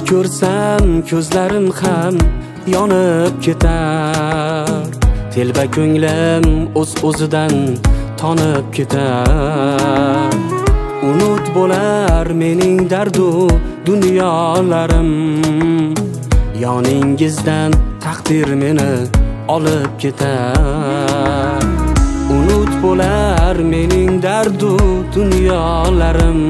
ko'rsam ko'zlarim ham yonib ketar. Telba ko'nglim o'z-o'zidan tonib ketar. Unut bo'lar mening dardu dunyolarim. Yoningizdan taqdir meni olib ketar. Unut bo'lar mening dardu dunyolarim.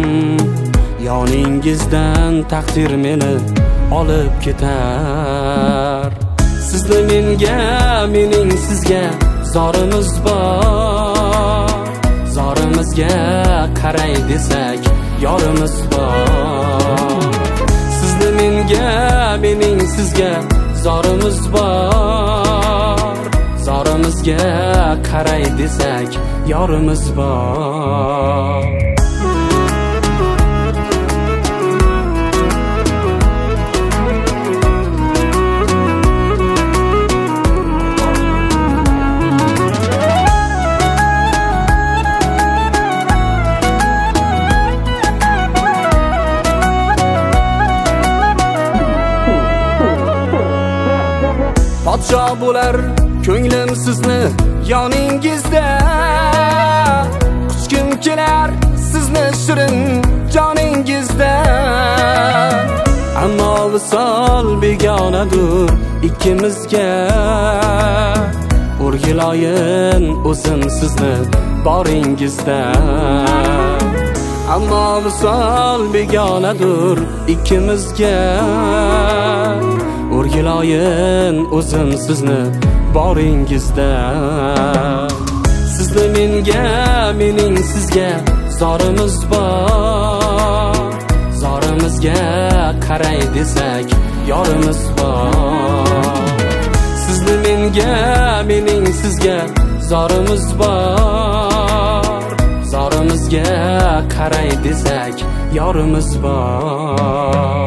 Yoningizdan taqdir meni olib ketar. Sizni menga, mening sizga zorimiz bor. Zorimizga qaray desak yorimiz bor. Sizni menga, mening sizga zorimiz bor. Zorimizga qaray desak yorimiz bor. Podsho bo'lar ko'nglim sizni yoningizda. Quchgim kelar sizni shirin joningizda. Ammo visol begonadur ikkimizga. O'rgiloyin o'zim sizni boringizda. Ammo visol begonadur ikkimizga. O'rgiloyin o'zim sizni boringizda. Sizni menga, mening sizga zorimiz bor. Zorimizga qaray desak yorimiz bor. Sizni menga, mening sizga zorimiz bor. Zorimizga qaray desak yorimiz bor.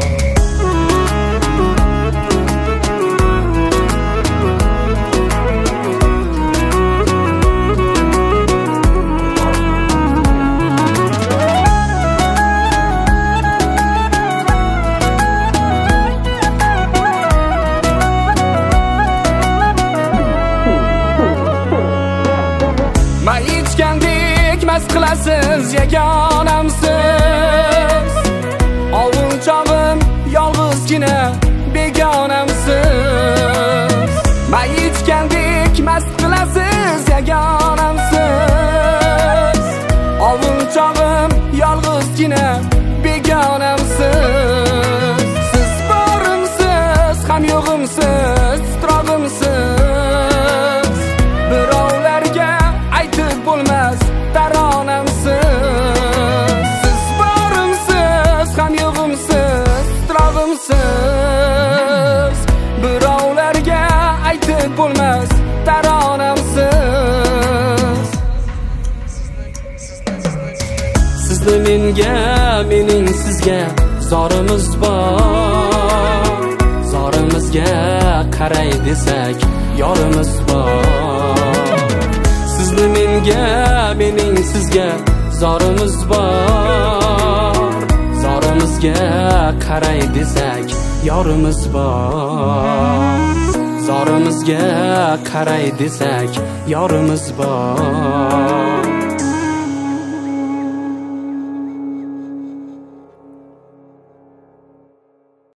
Mast qilasiz yagonamsiz. Ovunchog'im yolg'izgina begonamsiz. Mayitgandek mast qilasiz yagonamsiz. Ovunchog'im yolg'izgina begonamsiz. Siz borimsiz, ham yo'g'imsiz, titrog'imsiz. Birovlarga aytib bo'lmas taronamsiz. Siz borimsiz, ham yo'g'imsiz, titrog'imsiz. Birovlarga aytib bo'lmas taronamsiz. Sizni menga, mening sizga zorimiz bor. Zorimizga qaray desak yorimiz bor. Sizni menga, mening sizga zorimiz bor. Zorimizga qaray desak yorimiz bor. Zorimizga qaray desak yorimiz bor.